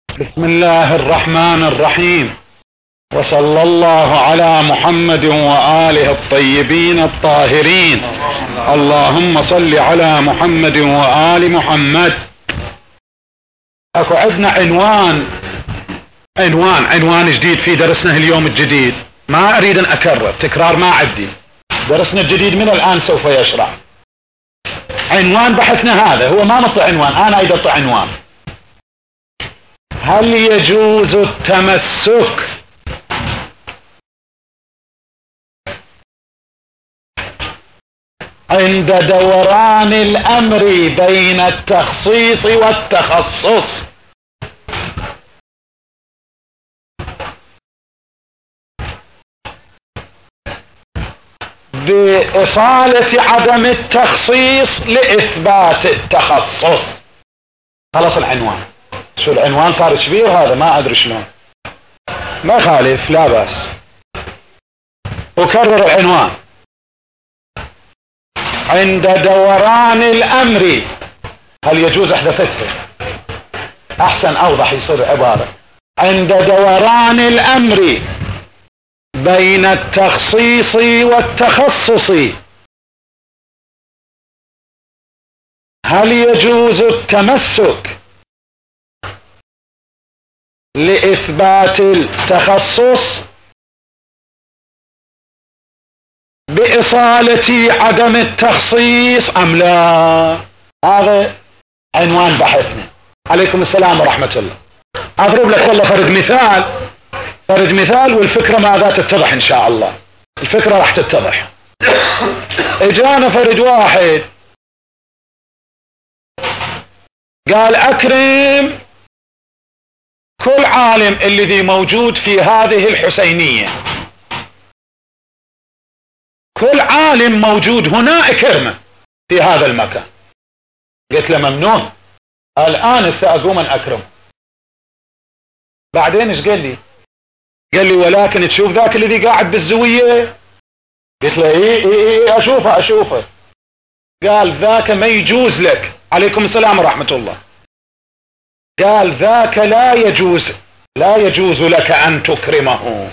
بسم الله الرحمن الرحيم، وصلى الله على محمد وآله الطيبين الطاهرين. اللهم صل على محمد وآل محمد. اكو عندنا عنوان جديد في درسنا اليوم الجديد، ما اريد ان اكرر تكرار، ما عندي. درسنا الجديد من الان سوف يشرع. عنوان بحثنا هذا هو، ما نطلع عنوان، انا اريد اطلع عنوان: هل يجوز التمسك عند دوران الامر بين التخصيص والتخصص بإصالة عدم التخصيص لإثبات التخصص؟ خلص العنوان. شو العنوان صار كبير هذا، ما أدري شلون، ما يخالف، لا بأس. أكرر العنوان: عند دوران الأمر، هل يجوز احدثتها أحسن أوضح يصير عبارة: عند دوران الأمر بين التخصيص والتخصص هل يجوز التمسك لإثبات التخصص بإصالة عدم التخصيص أم لا؟ هذا عنوان بحثنا. عليكم السلام ورحمة الله. أضرب لك والله فرد مثال والفكرة ماذا تتضح إن شاء الله. الفكرة راح تتضح. اجانا فرد واحد قال: أكرم كل عالم الذي موجود في هذه الحسينية، كل عالم موجود هنا اكرمه في هذا المكان. قلت له: ممنون، الآن سأقوم أن أكرمه. بعدين ايش قال لي؟ قال لي: ولكن تشوف ذاك الذي قاعد بالزوية؟ قلت له: ايه اشوفه. قال: ذاك ما يجوز لك. عليكم السلام ورحمة الله. قال: ذاك لا يجوز لك أن تكرمه.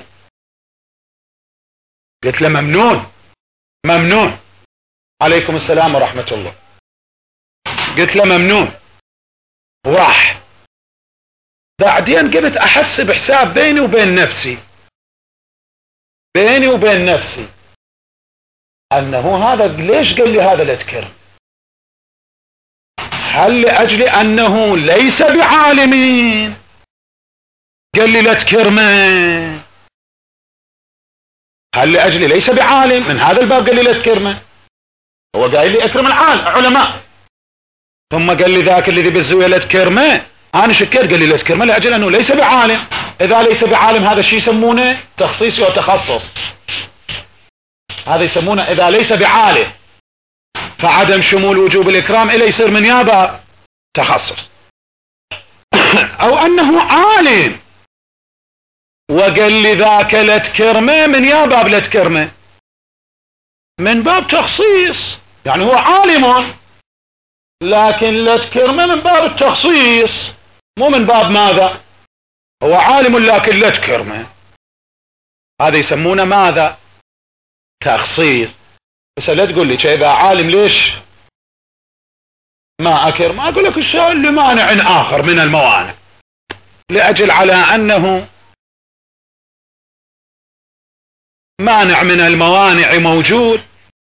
قلت له: ممنون. عليكم السلام ورحمة الله. قلت له: ممنون. وراح. بعدين قمت أحسب حساب بيني وبين نفسي أنه هذا ليش قال لي هذا لا تكرم؟ هل لأجل أنه ليس بعالمين قال لي لا تكرمه؟ هل لأجل ليس بعالم من هذا الباب قال لي لا تكرمه؟ هو قال لي اكرم العلماء، ثم قال لي ذاك الذي بالزاوية لا تكرمه. أنا شكيت، قال لي لا تكرمه لأجل أنه ليس بعالم. إذا ليس بعالم هذا شيء يسمونه تخصيص وتخصص، هذا يسمونه إذا ليس بعالم فعدم شمول وجوب الإكرام إليه يصير من يابا تخصص. أو أنه عالم وقال لي ذاك لا تكرمه، من يابا لا تكرمه من باب تخصيص، يعني هو عالم لكن لا تكرمه من باب التخصيص، مو من باب ماذا؟ هو عالم لكن لا تكرمه، هذا يسمونه ماذا؟ تخصيص. بس لا تقول لي إذا عالم ليش ما أكرم؟ أقول لك السؤال لمانع آخر من الموانع، لأجل على أنه مانع من الموانع موجود،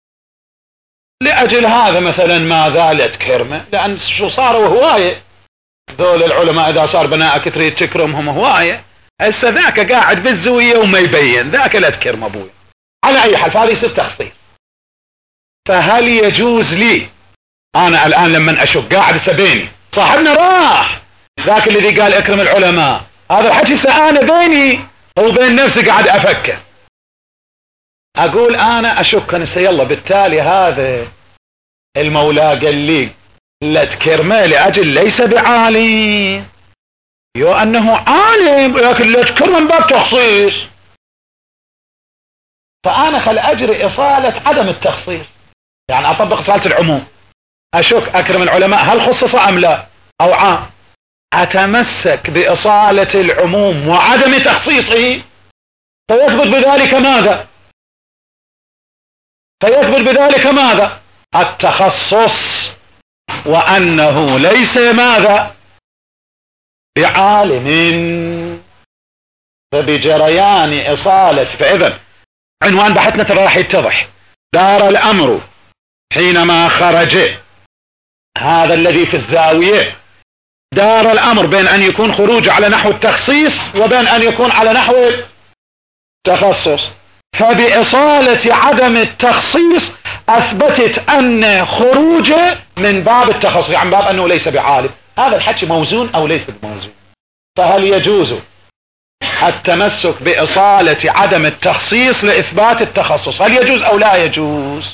لأجل هذا مثلا ماذا لا تكرمه؟ لأن شو صاروا هواية ذول العلماء، إذا صار بناءك تريد تكرمهم هواية، هسه ذاك قاعد بالزوية وما يبين، ذاك لا تكرم أبوي. على أي حال فهذا يصير تخصيص. فهل يجوز لي أنا الآن لما أشوف قاعد سبيني صاحبنا راح ذاك الذي قال اكرم العلماء، هذا الحكي سأنا بيني وبين نفسي قاعد أفكر، أقول أنا أشك نسي يلا بالتالي هذا المولى قال لي لا تكرمه لأجل ليس بعالم، يو أنه عالم لكن لا تكرم باب تخصيص، فأنا خل أجري إصالة عدم التخصيص، يعني أطبق إصالة العموم، أشك أكرم العلماء هل خصص أم لا أو عام؟ أتمسك بإصالة العموم وعدم تخصيصه، فيثبت بذلك ماذا؟ فيثبت بذلك ماذا؟ التخصص، وأنه ليس ماذا؟ بعالم. فبجريان إصالة، فإذا عنوان بحثنا ترى راح يتضح. دار الأمر حينما خرج هذا الذي في الزاوية، دار الأمر بين أن يكون خروج على نحو التخصيص وبين أن يكون على نحو التخصص. فبإصالة عدم التخصيص أثبتت أن خروجه من باب التخصص، يعني باب أنه ليس بعالم. هذا الحكي موزون أو ليس موزون؟ فهل يجوز التمسك بإصالة عدم التخصيص لإثبات التخصص؟ هل يجوز أو لا يجوز؟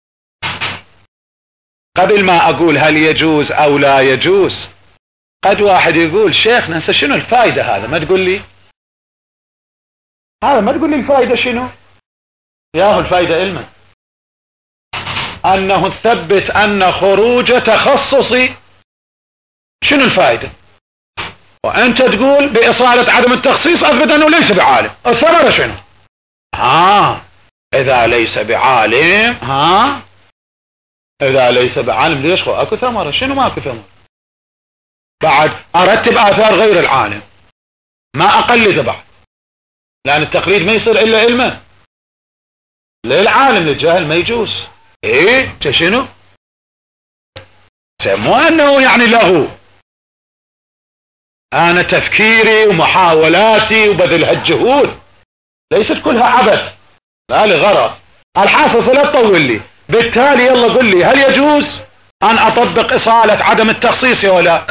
قبل ما أقول هل يجوز أو لا يجوز، قد واحد يقول شيخنا هسه شنو الفائدة؟ هذا ما تقول لي، هذا ما تقول لي الفائدة شنو؟ ياهو الفائدة علما أنه ثبت أن خروج تخصصي. شنو الفائدة؟ وأنت تقول بإصالة عدم التخصيص أثبت أنه ليس بعالم. الثمرة شنو؟ إذا ليس بعالم، إذا ليس بعالم ليش أكو ثمرة؟ شنو ما أكو ثمرة؟ بعد أرتب آثار غير العالم، ما أقلد بعد، لأن التقليد ما يصير إلا علما. للعالم للجاهل ما يجوز. إيه شنو؟ سموه أنه يعني لغو. أنا تفكيري ومحاولاتي وبذل هالجهود ليست كلها عبث، لا لغرض. الحاصل لا تطول لي. بالتالي يلا قل لي هل يجوز أن أطبق إصالة عدم التخصيص ولا؟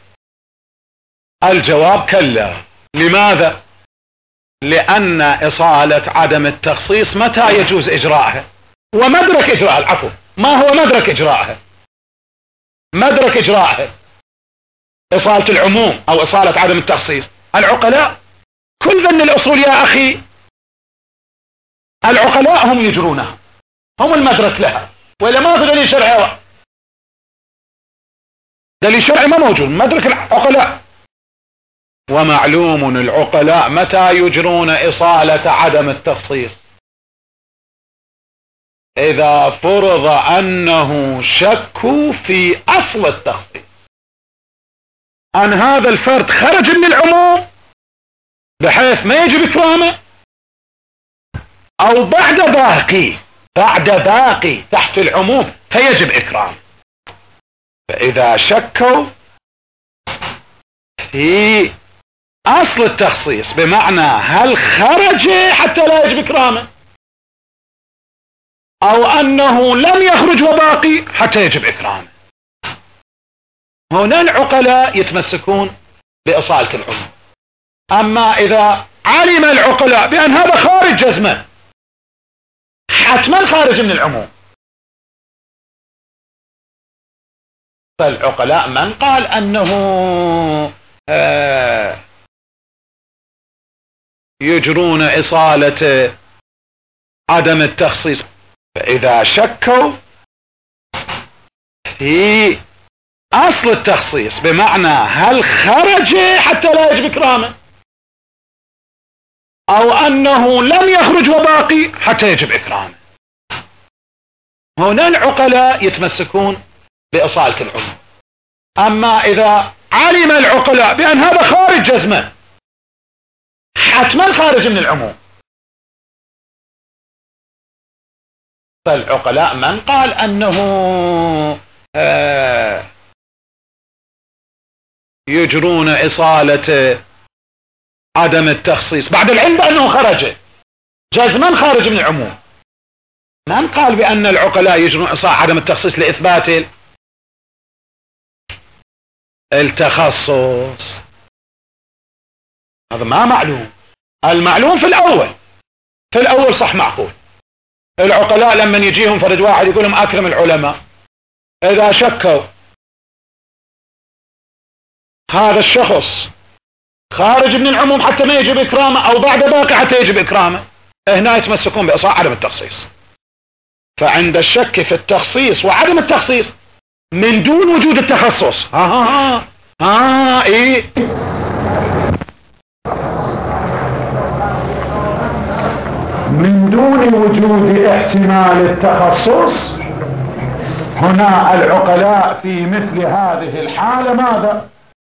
الجواب كلا. لماذا؟ لأن إصالة عدم التخصيص متى يجوز إجراءها؟ ومدرك إجراءها، العفو، ما هو مدرك إجراءها؟ مدرك إجراءها إصالة العموم أو إصالة عدم التخصيص العقلاء. كل ذن الأصول يا أخي العقلاء هم يجرونها، هم المدرك لها، وإلا ما في دليل شرعي. دليل شرعي ما موجود، مدرك العقلاء. ومعلوم العقلاء متى يجرون إصالة عدم التخصيص؟ إذا فرض أنه شكوا في أصل التخصيص، أن هذا الفرد خرج من العموم بحيث ما يجب إكرامه، أو بعد باقي تحت العموم فيجب إكرامه. فإذا شكوا في أصل التخصيص بمعنى هل خرج حتى لا يجب إكرامه، أو أنه لم يخرج وباقي حتى يجب إكرامه، هنا العقلاء يتمسكون بإصالة العموم. أما إذا علم العقلاء بأن هذا خارج جزما، حتما خارج من العموم، فالعقلاء من قال أنه يجرون إصالة عدم التخصيص. فإذا شكوا في أصل التخصيص بمعنى هل خرج حتى لا يجب إكرامه، أو أنه لم يخرج وباقي حتى يجب إكرامه، هنا العقلاء يتمسكون بإصالة العموم. أما إذا علم العقلاء بأن هذا خارج جزما، حتما خارج من العموم، فالعقلاء من قال أنه يجرون إصالة عدم التخصيص بعد العلم بأنه خرج جزما خارج من العموم، من قال بأن العقلاء يجرون إصالة عدم التخصيص لإثبات التخصص؟ هذا ما معلوم. المعلوم في الأول صح معقول. العقلاء لما يجيهم فرد واحد يقول لهم أكرم العلماء، إذا شكوا هذا الشخص خارج من العموم حتى ما يجب إكرامه، أو بعد باقي حتى يجب إكرامه، هنا يتمسكون بإصالة عدم التخصيص. فعند الشك في التخصيص وعدم التخصيص من دون وجود التخصص ايه من دون وجود احتمال التخصص هنا العقلاء في مثل هذه الحالة ماذا؟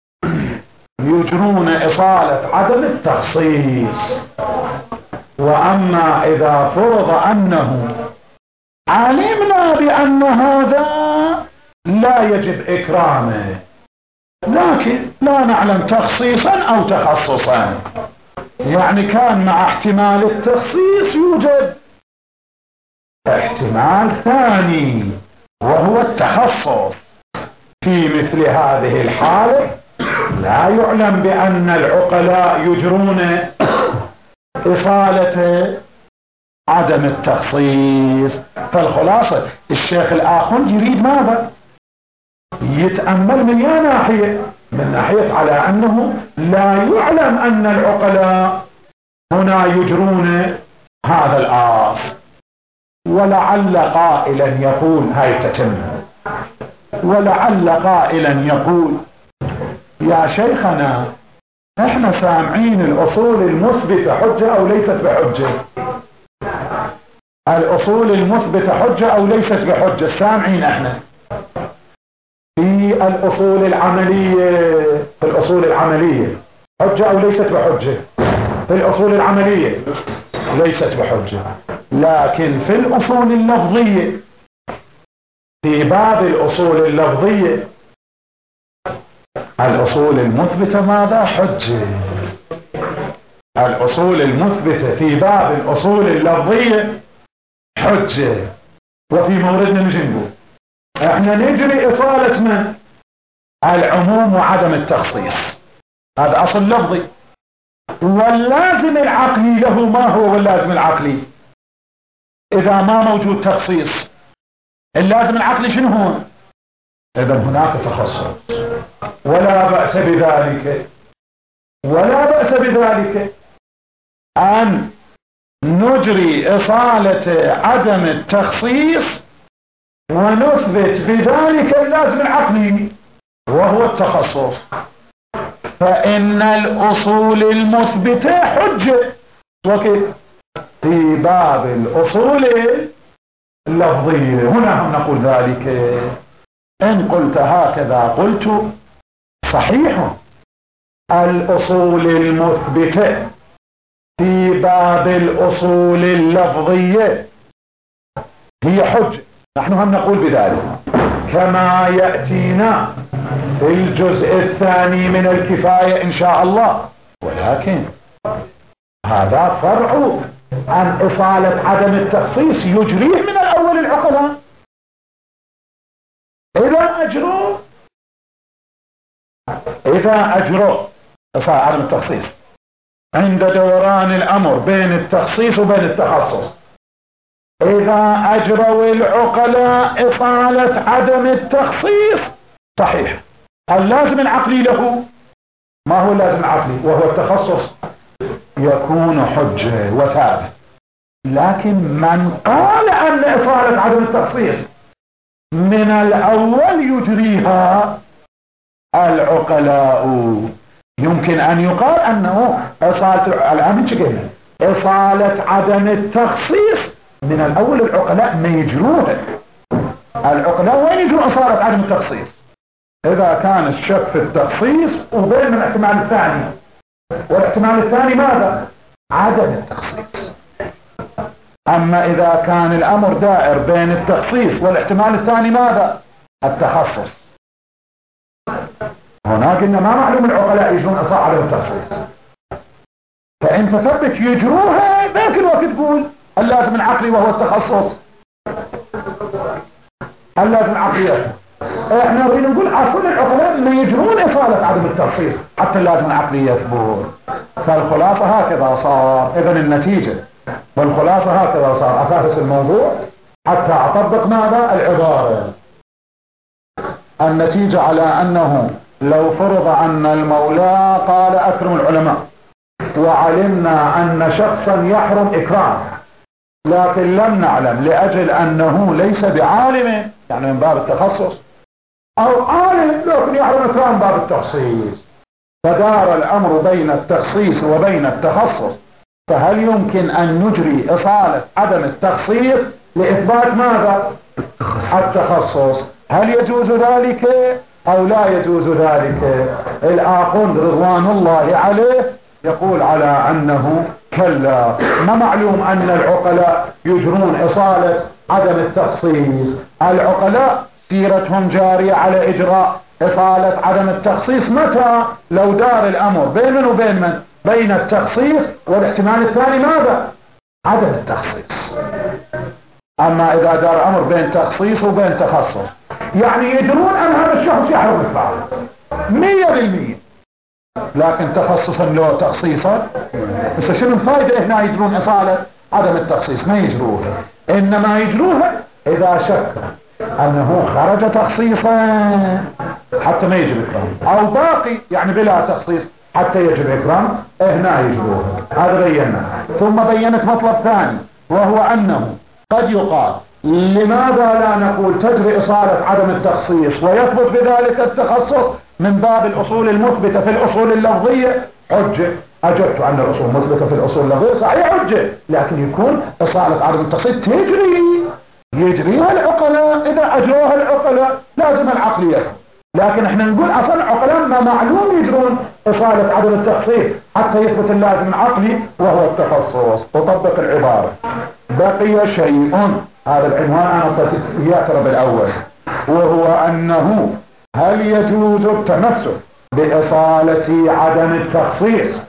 يجرون إصالة عدم التخصيص. وأما إذا فرض أنه علمنا بأن هذا لا يجب إكرامه لكن لا نعلم تخصيصا أو تخصصا، يعني كان مع احتمال التخصيص يوجد احتمال ثاني وهو التخصص. في مثل هذه الحالة لا يعلم بأن العقلاء يجرون إصالة عدم التخصيص. فالخلاصة الشيخ الآخوند يريد ماذا؟ يتأمل من يا ناحية، من ناحية على أنه لا يعلم أن العقلاء هنا يجرون هذا الآصل. ولعل قائلا يقول هاي تتم، ولعل قائلا يقول يا شيخنا احنا سامعين الأصول المثبتة حجة أو ليست بحجة، الأصول المثبتة حجة أو ليست بحجة، سامعين احنا في الأصول العملية، في الأصول العملية حجة أو ليست بحجة، في الأصول العملية ليست بحجة. لكن في الأصول اللفظية، في باب الأصول اللفظية الأصول المثبتة ماذا؟ حجة. الأصول المثبتة في باب الأصول اللفظية حجة. وفي موردنا نجي نقول احنا نجري إصالة من؟ العموم وعدم التخصيص، هذا أصل لفظي. واللازم العقلي له ما هو واللازم العقلي إذا ما موجود تخصيص؟ اللازم العقلي شنو هو؟ إذا هناك تخصص ولا بأس بذلك، ولا بأس بذلك أن نجري إصالة عدم التخصيص ونثبت بذلك اللازم العقلي وهو التخصص. فإن الأصول المثبتة حجة وكت في باب الأصول اللفظية. هنا هم نقول ذلك. إن قلت هكذا قلت صحيح، الأصول المثبتة في باب الأصول اللفظية هي حجة، نحن هم نقول بذلك كما يأتينا في الجزء الثاني من الكفاية إن شاء الله. ولكن هذا فرع عن إصالة عدم التخصيص يجريه من الأول العقلاء. إذا أجروا إصالة عدم التخصيص عند دوران الأمر بين التخصيص وبين التخصص، إذا أجروا العقلاء إصالة عدم التخصيص صحيح، اللازم العقلي له ما هو اللازم العقلي وهو التخصص يكون حجة وثابت. لكن من قال أن إصالة عدم التخصيص من الأول يجريها العقلاء، يمكن أن يقال أنه إصالة عدم التخصيص من الأول العقلاء ما يجروها. العقلاء وين يجرون إصالة عدم التخصيص؟ إذا كان الشك في التخصيص وبين من الاحتمال الثاني، والاحتمال الثاني ماذا؟ عدم التخصيص. أما إذا كان الأمر دائر بين التخصيص والاحتمال الثاني ماذا؟ التخصص. هنا قلنا ما معلوم العقلاء يجرون إصالة عدم التخصيص، فأنت ثبت يجروها ذاك الوقت تقول اللازم العقلي وهو التخصص، اللازم العقلي. احنا نريد نقول اصلا العقلاء ما يجرون إصالة عدم التخصيص حتى اللازم العقلي يثبت. فالخلاصة هكذا صار. إذن النتيجة والخلاصة هكذا صار. أفافس الموضوع حتى أطبق ماذا؟ العبارة. النتيجة على أنه لو فرض أن المولى قال أكرم العلماء، وعلمنا أن شخصا يحرم إكرامه لكن لم نعلم لأجل أنه ليس بعالم، يعني من باب التخصص، او عالم لكن يحرم اكرام باب التخصيص. فدار الامر بين التخصيص وبين التخصص، فهل يمكن ان نجري اصالة عدم التخصيص لاثبات ماذا؟ التخصص؟ هل يجوز ذلك او لا يجوز ذلك؟ الاخوند رضوان الله عليه يقول على انه كلا، ما معلوم ان العقلاء يجرون اصالة عدم التخصيص. العقلاء سيرتهم جارية على اجراء اصالة عدم التخصيص. متى؟ لو دار الامر بين من وبين من؟ بين التخصيص والاحتمال الثاني ماذا؟ عدم التخصيص. اما اذا دار امر بين تخصيص وبين تخصص، يعني يدرون ان هذا الشخص يحرم الفعل 100%، لكن تخصصا له تخصيصا، بس شنو الفائدة هنا يجرون اصالة عدم التخصيص؟ ما يجروها، انما يجروها اذا شك انه خرج تخصيصا حتى ما يجب اكرام، او باقي يعني بلا تخصيص حتى يجب اكرام، هنا يجروها. هذا بينا. ثم بينت مطلب ثاني، وهو انه قد يقال لماذا لا نقول تجري اصالة عدم التخصيص ويثبت بذلك التخصص من باب الاصول المثبتة في الاصول اللفظية؟ حجة. اجبت ان الاصول مثبتة في الاصول اللفظية صحيح حجة، لكن يكون اصالة عدم التخصيص يجريها العقلاء. اذا اجروها العقلاء لازم العقل يفهم، لكن احنا نقول اصلا عقلاء ما معلوم يجرون اصالة عدم التخصيص حتى يثبت اللازم العقلي وهو التخصص. تطبق العبارة. بقي شيء، هذا العنوان انا يعترف الاول، وهو انه هل يجوز التمسك باصالة عدم التخصيص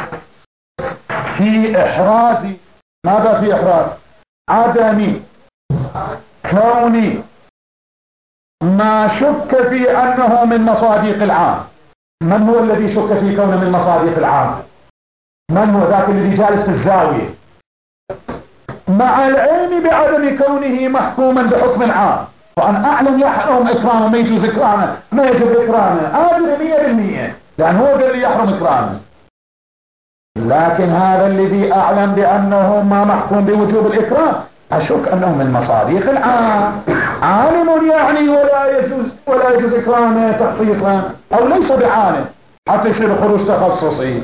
في احراز ماذا؟ في احراز عدم كون ما شك في انه من مصادق العام. من هو الذي شك في كونه من مصادق العام؟ من هو ذاك الذي جالس في الزاوية مع العلم بعدم كونه محكوما بحكم عام، فأنا أعلم يحرم إكرامه، ما يجوز إكرامه، ما يجب إكرامه، أدري 100%، لأن هو قال لي يحرم إكرامه. لكن هذا الذي أعلم بأنه ما محكوم بوجوب الإكرام أشك أنه من مصادق العام، عالم يعني ولا يجوز إكرامه تخصيصا، أو ليس بعالم حتى يصير خروج تخصصي.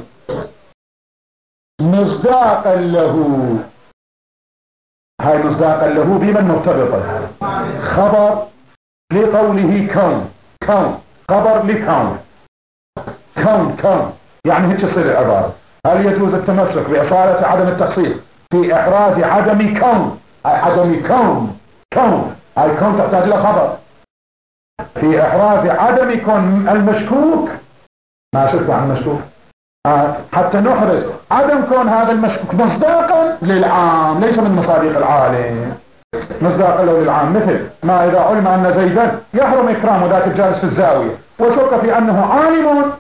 مصداقا له، هاي مصداقا له بمن مرتبطة؟ خبر لقوله كون خبر لكون، كون يعني هيك تصير العبارة. هل يجوز التمسك بإصالة عدم التخصيص في إحراز عدم كون؟ عدم كون هاي كون تحتاج إلى خبر. في إحراز عدم كون المشكوك، ما شك عن المشكوك، حتى نحرز عدم كون هذا المشكوك مصداقا للعام، ليس من مصادق العالم، مصداقا له للعام. مثل ما إذا علم أن زيدا يحرم إكرام ذاك الجالس في الزاوية وشك في أنه عالم،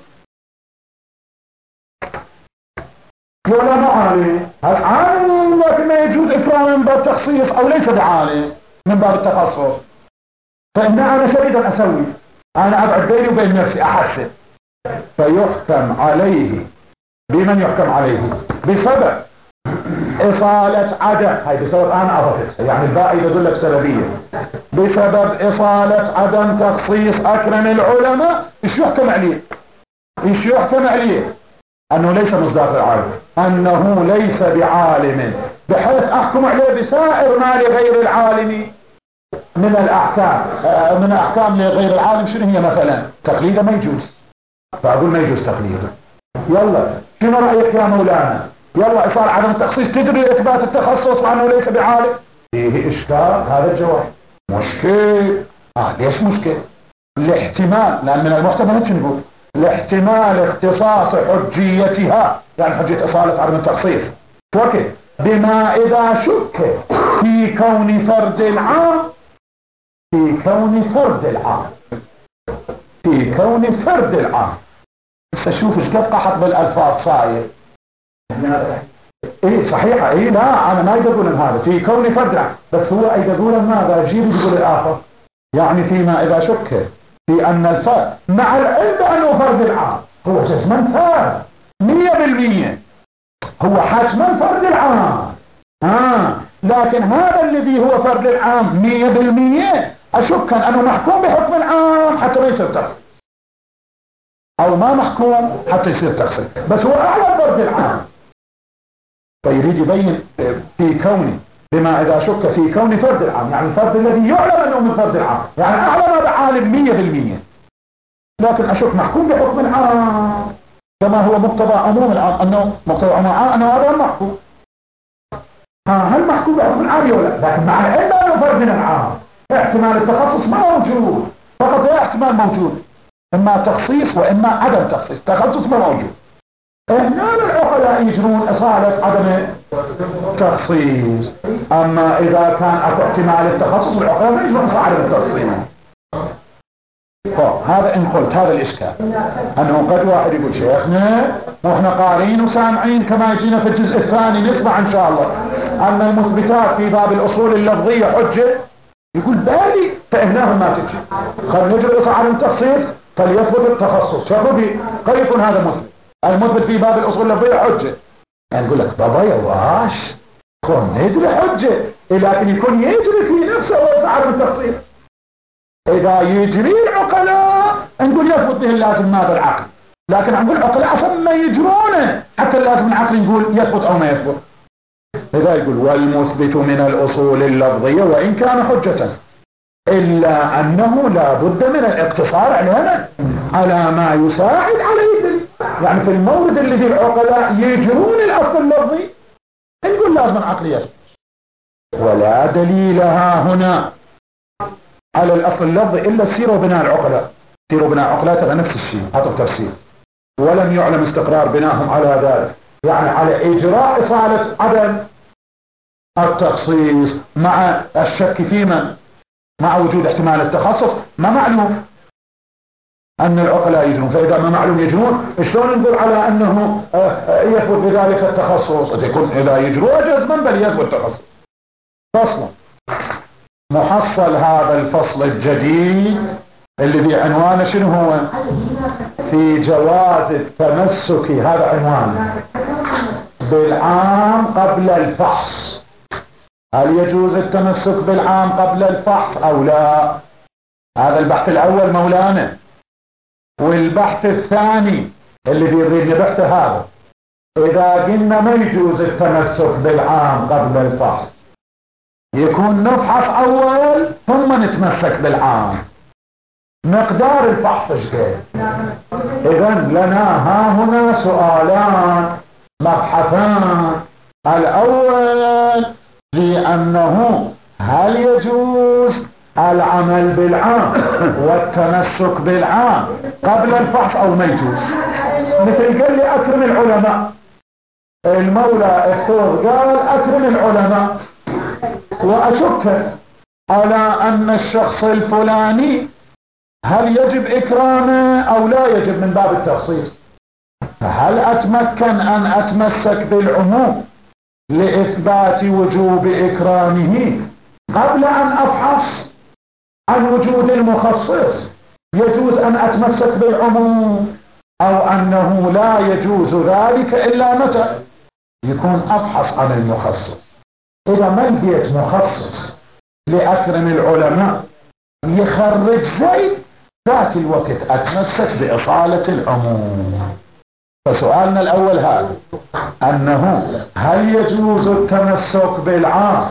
ولا ما عالم، هل عالم لكن ما يجوز إكرام من باب التخصيص أو ليس بعالم من باب التخصص. فإن أنا شريدا أسوي، أنا أبعد بيني وبين نفسي أحسن، فيحكم عليه. بمن يحكم عليه؟ بسبب إصالة عدم، هاي بسبب أنا أضفتها، يعني الباقي يدل لك سببية. بسبب إصالة عدم تخصيص أكرم العلماء، إيش يحكم عليه؟ إيش يحكم عليه؟ أنه ليس مصداق العالم، أنه ليس بعالم، بحيث أحكم عليه بسائر ما لغير العالم من الأحكام. من أحكام لغير العالم شنو هي؟ مثلا تقليده ما يجوز، فأقول ما يجوز تقليده. يلا شنو رأيك يا مولانا؟ يلا إصالة عدم التخصيص تجري إثبات التخصص وأنه ليس بعالم. فيه إشكال. هذا الجواب مشكل. ليش مشكل؟ الاحتمال، لأن من المحتمل هيك نقول لاحتمال اختصاص حجيتها، يعني حجية إصالة عدم التخصيص توكل بما إذا شك في كون فرد العام، في كون فرد العام، في كون فرد العام. بس شوف ايش قد قحط بالألفاظ صاير. ايه صحيحة، ايه لا انا ما يقول هذا في كون فرد العام، بس هو يقول ماذا؟ يجيب يقول الآخر، يعني فيما إذا شك في أن الفرد مع العلم بأنه فرد العام، هو جزما فرد 100%، هو حتما فرد العام. لكن هذا الذي هو فرد العام 100% أشك أنه محكوم بحكم العام حتى ما يصير تخصيص، أو ما محكوم حتى يصير تخصيص، بس هو أعلى فرد العام. فيريد يبين في كوني بما إذا شك في كون فرد العام، يعني الفرد الذي يعلم أنه من فرد العام، يعني أعلم هذا عالم 100%، لكن أشك محكوم بحكم العام كما هو مقتضى عموم العام، أنه مقتضى عموم العام أنه هذا محكوم. هل محكوم بحكم العام ولا لا؟ لكن مع العلم أنه فرد من العام، احتمال التخصص ما موجود، فقط هي احتمال موجود، إما تخصيص وإما عدم تخصيص، تخصص ما موجود. هنا العقلاء يجرون إصالة عدم تخصيص، أما إذا كان أكو احتمال التخصص العقلاء ما يجرون إصالة عدم التخصيص. هذا إن قلت هذا الإشكال، أنه قد واحد يقول شيخنا وإحنا قارين وسامعين كما يجينا في الجزء الثاني نسمع إن شاء الله أن المثبتات في باب الأصول اللفظية حجة، يقول بالي فإهناهم ما تجي، قد نجري إصالة عدم التخصيص فليثبت التخصص، شربي قد يكون هذا مثبت، المثبت في باب الأصول اللفظية حجة. يعني يقول لك بابا يا واش كون ندري حجة، لكن يكون يجري في نفسه ويفعل التخصيص. إذا يجري العقلاء نقول يثبت به اللازم ماذا العقل، لكن نقول العقلاء ثم يجرونه حتى اللازم العقل نقول يثبت أو ما يثبت. إذا يقول والمثبت من الأصول اللفظية وإن كان حجة إلا أنه لا بد من الاقتصار على ما يساعد عليه، يعني في المورد الذي العقلاء يجرون الأصل اللفظي نقول لازم العقل يثبت، ولا دليلها هنا على الأصل اللفظي إلا السير وبناء العقلاء. سير وبناء العقلاء ترى نفس الشيء، هذا تفسير، ولم يعلم استقرار بناهم على ذلك، يعني على إجراء إصالة عدم التخصيص مع الشك في من، مع وجود احتمال التخصص ما معلوم أن العقلاء يجرون، فإذا ما معلوم يجرون شلون نقول على أنه يثبت بذلك التخصص؟ يكون إذا يجروا جزما بل يثبت التخصص. فصلا محصل هذا الفصل الجديد الذي عنوانه شنو هو؟ في جواز التمسك، هذا عنوانه، بالعام قبل الفحص. هل يجوز التمسك بالعام قبل الفحص أو لا؟ هذا البحث الأول مولانا. والبحث الثاني اللي بيريد نبحثه هذا، إذا قلنا ما يجوز التمسك بالعام قبل الفحص يكون نفحص أول ثم نتمسك بالعام. مقدار الفحص ايش قد؟ إذن لنا ها هنا سؤالان مبحثان. الأول لأنه هل يجوز العمل بالعام والتمسك بالعام قبل الفحص أو ما يجوز؟ مثل قال لي أكرم العلماء، المولى الثور قال أكرم العلماء، وأشك على أن الشخص الفلاني هل يجب إكرامه أو لا يجب من باب التخصيص، فهل أتمكن أن أتمسك بالعموم لإثبات وجوب إكرامه قبل أن أفحص عن وجود المخصص؟ يجوز أن أتمسك بالعموم، أو أنه لا يجوز ذلك إلا متى يكون أفحص عن المخصص؟ إذا ما لقيت مخصص لأكرم العلماء يخرج زيد، ذاك الوقت أتمسك بإصالة العموم. فسؤالنا الأول هذا، أنه هل يجوز التمسك بالعام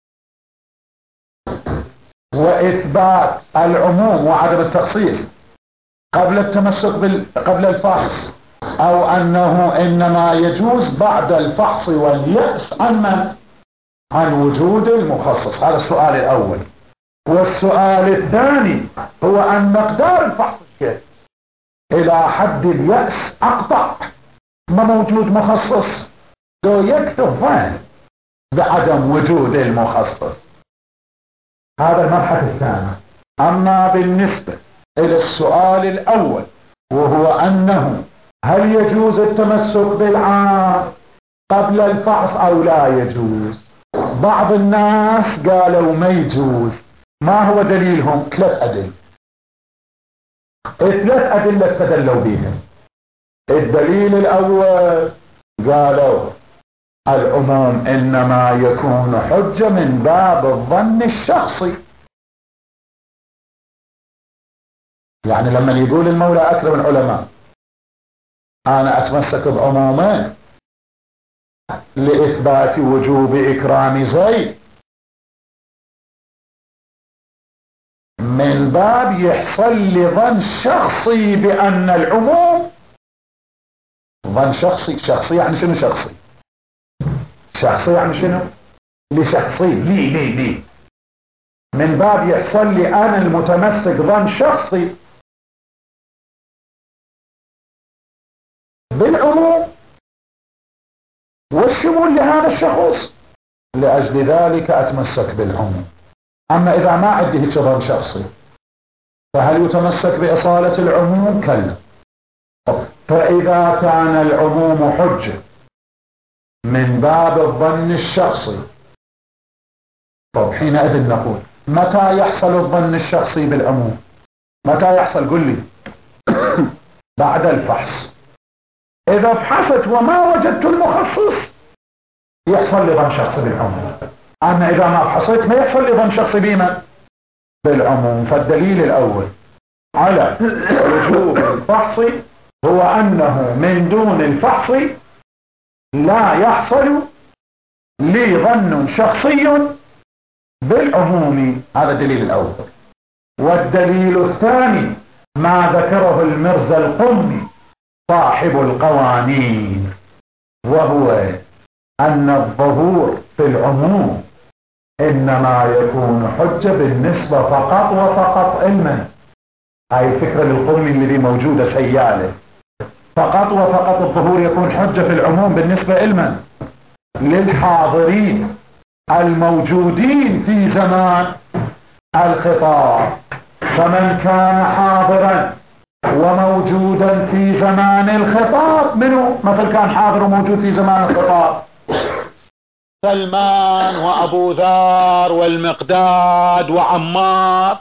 وإثبات العموم وعدم التخصيص قبل التمسك قبل الفحص، أو أنه إنما يجوز بعد الفحص واليأس عن وجود المخصص؟ هذا السؤال الأول. والسؤال الثاني هو أن مقدار الفحص إلى حد اليأس أقطع، ما موجود مخصص لو يكتفى بعدم وجود المخصص. هذا المبحث الثاني. أما بالنسبة إلى السؤال الأول وهو أنه هل يجوز التمسك بالعام قبل الفحص أو لا يجوز، بعض الناس قالوا ما يجوز. ما هو دليلهم؟ ثلاث أدلة استدلوا بهم. الدليل الأول قالوا العموم إنما يكون حجة من باب الظن الشخصي، يعني لما يقول المولى أكرم العلماء أنا أتمسك بعمومين لإثبات وجوب إكرام زيد، من باب يحصل لي ظن شخصي بأن العموم، ظن شخصي يعني شنو شخصي؟ شخصي يعني شنو؟ لشخصي لي من باب يحصل لي أنا المتمسك ظن شخصي بالعموم والشمول لهذا الشخص، لأجل ذلك أتمسك بالعموم. أما إذا ما عندي هيك ظن شخصي فهل يتمسك بإصالة العموم؟ كلا. فإذا كان العموم حجة من باب الظن الشخصي، طب حينئذ نقول متى يحصل الظن الشخصي بالعموم؟ متى يحصل؟ قل لي. بعد الفحص. إذا فحصت وما وجدت المخصص يحصل لي ظن شخصي بالعموم. أما إذا ما فحصت ما يحصل لي ظن شخصي بمن؟ بالعموم. فالدليل الأول على وجوب الفحص هو أنه من دون الفحص لا يحصل لي ظن شخصي بالعموم. هذا الدليل الأول. والدليل الثاني ما ذكره المرزا القمي صاحب القوانين، وهو أن الظهور في العموم إنما يكون حجة بالنسبة فقط وفقط علما. هاي الفكرة للقمي الذي موجودة سيالة، فقط وفقط الظهور يكون حجة في العموم بالنسبة علما للحاضرين الموجودين في زمان الخطاب. فمن كان حاضرا وموجودا في زمان الخطاب، منه مثل كان حاضر وموجود في زمان الخطاب؟ سلمان وأبو ذر والمقداد وعمار،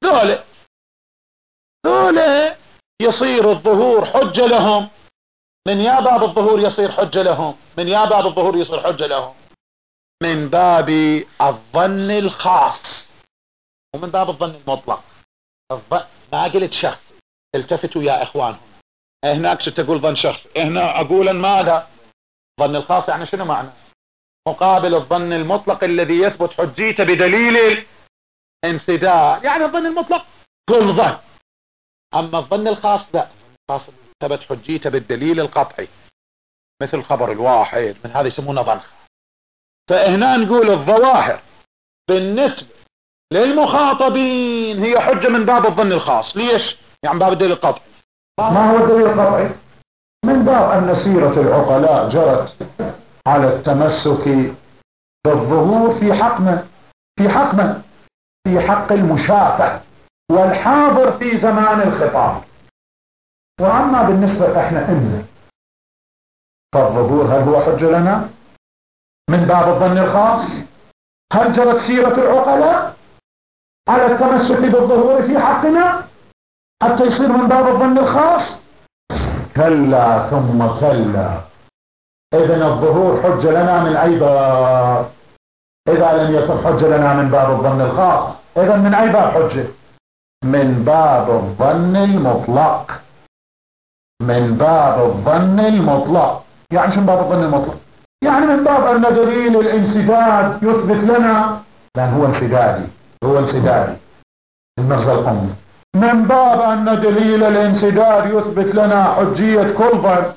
ذولا يصير الظهور حجة لهم. من يا باب الظهور يصير حجة لهم؟ من يا باب الظهور يصير حجة لهم؟ من باب الظن الخاص ومن باب الظن المطلق. ما قلت شخصي، التفتوا يا اخوان. هناك تقول ظن شخصي، هنا اقول ماذا؟ ظن الخاص يعني شنو معنى؟ مقابل الظن المطلق الذي يثبت حجيته بدليل الانسداد. يعني الظن المطلق كل ظن، اما الظن الخاص لا، الخاص ثبت حجيته بالدليل القطعي مثل خبر الواحد، من هذا يسمونه ظن خاص. فهنا نقول الظواهر بالنسبة للمخاطبين هي حجة من باب الظن الخاص. ليش؟ يعني باب الدليل القطعي. ما هو الدليل القطعي؟ من باب أن سيرة العقلاء جرت على التمسك بالظهور في حق المشافة والحاضر في زمان الخطاب. وأما بالنسبة فإحنا فالظهور هل هو حجة لنا من باب الظن الخاص؟ هل جرت سيرة العقلاء على التمسك بالظهور في حقنا حتى يصير من باب الظن الخاص؟ كلا ثم كلا. إذن الظهور حجة لنا من أي باب؟ إذا لم يكن حجة لنا من باب الظن الخاص، إذن من أي باب حجة؟ من باب الظن المطلق. من باب الظن المطلق. يعني شو من باب الظن المطلق؟ يعني من باب أن دليل الانسداد يثبت لنا، لأن هو انسدادي المرزا القمي. من باب أن دليل الانسداد يثبت لنا حجية كل ظن،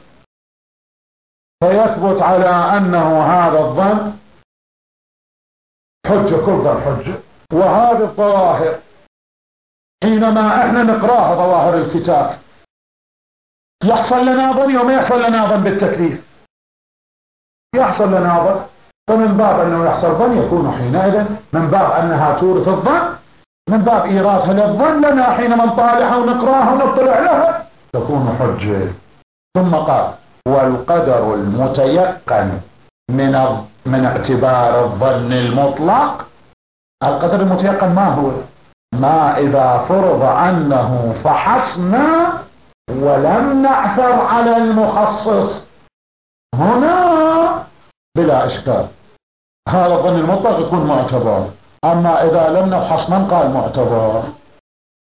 فيثبت على أنه هذا الظن حجة، كل ظن حجة. وهذه الظواهر حينما احنا نقراها ظواهر الكتاب يحصل لنا ظن وما يحصل لنا ظن بالتكليف؟ يحصل لنا ظن. فمن باب أنه يحصل ظن يكون حينئذ من باب أنها تورث الظن، من باب إيراثها للظن لنا حينما نطالعها ونقراها ونطلع لها تكون حجة. ثم قال والقدر المتيقن من اعتبار الظن المطلق. القدر المتيقن ما هو؟ ما إذا فرض أنه فحصنا ولم نعثر على المخصص، هنا بلا إشكال هذا الظن المطلق يكون معتبر. أما إذا لم نفحص من قال معتبر؟